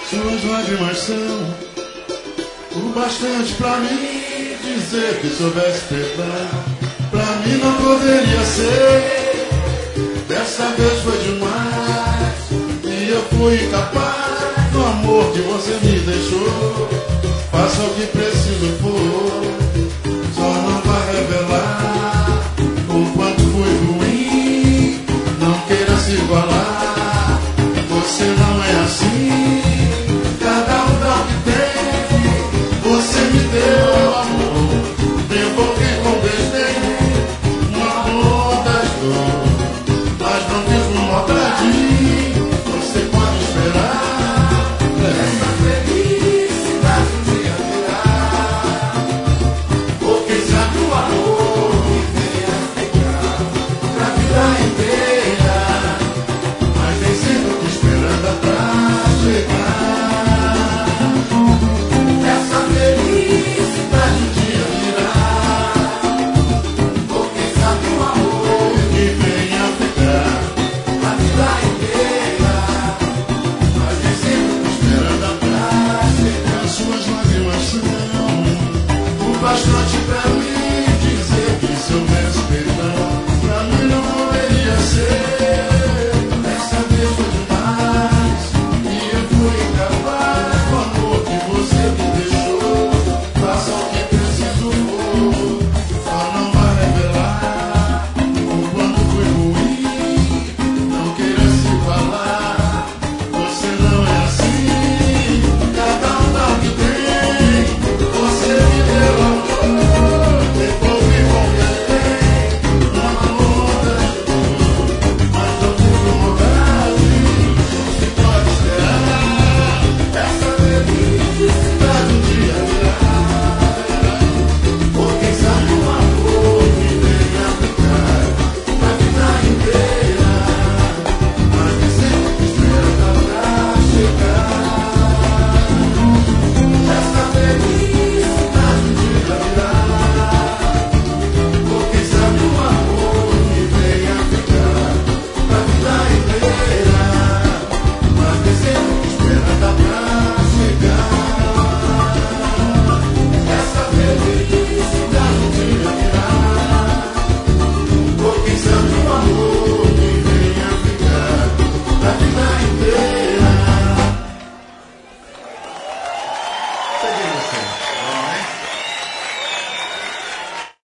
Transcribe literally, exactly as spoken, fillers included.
Suas lágrimas são o bastante pra mim dizer que soubesse perdão. Pra mim não poderia ser, dessa vez foi demais. E eu fui incapaz do amor que você me deixou. Faça o que preciso for, só não vai revelar